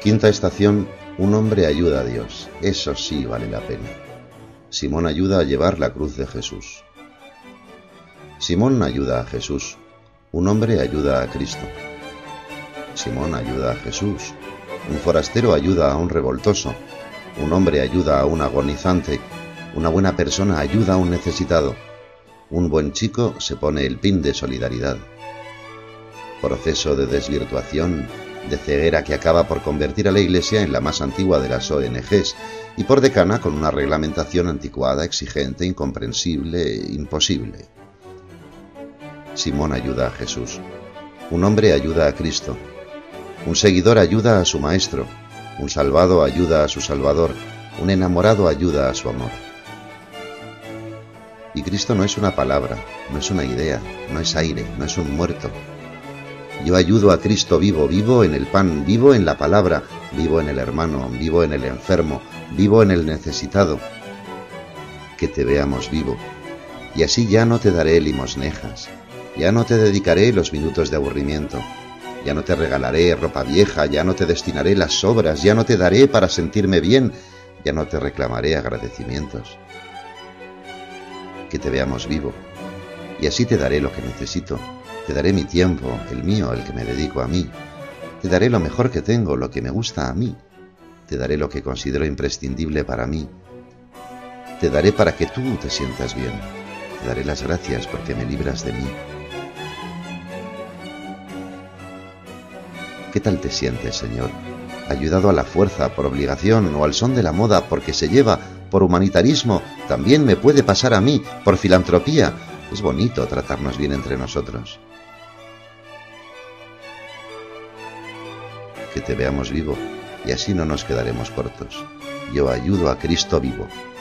Quinta estación, un hombre ayuda a Dios. Eso sí vale la pena. Simón ayuda a llevar la cruz de Jesús. Simón ayuda a Jesús. Un hombre ayuda a Cristo. Simón ayuda a Jesús. Un forastero ayuda a un revoltoso. Un hombre ayuda a un agonizante. Una buena persona ayuda a un necesitado. Un buen chico se pone el pin de solidaridad. Proceso de desvirtuación, de ceguera que acaba por convertir a la Iglesia en la más antigua de las ONGs y por decana con una reglamentación anticuada, exigente, incomprensible, imposible. Simón ayuda a Jesús. Un hombre ayuda a Cristo. Un seguidor ayuda a su maestro. Un salvado ayuda a su salvador. Un enamorado ayuda a su amor. Y Cristo no es una palabra, no es una idea, no es aire, no es un muerto. Yo ayudo a Cristo vivo, vivo en el pan, vivo en la palabra, vivo en el hermano, vivo en el enfermo, vivo en el necesitado. Que te veamos vivo. Y así ya no te daré limosnejas, ya no te dedicaré los minutos de aburrimiento, ya no te regalaré ropa vieja, ya no te destinaré las sobras, ya no te daré para sentirme bien, ya no te reclamaré agradecimientos. Que te veamos vivo. Y así te daré lo que necesito. Te daré mi tiempo, el mío, el que me dedico a mí. Te daré lo mejor que tengo, lo que me gusta a mí. Te daré lo que considero imprescindible para mí. Te daré para que tú te sientas bien. Te daré las gracias porque me libras de mí. ¿Qué tal te sientes, Señor? ¿Ayudado a la fuerza, por obligación o al son de la moda porque se lleva, por humanitarismo? También me puede pasar a mí, por filantropía. Es bonito tratarnos bien entre nosotros. Que te veamos vivo y así no nos quedaremos cortos. Yo ayudo a Cristo vivo.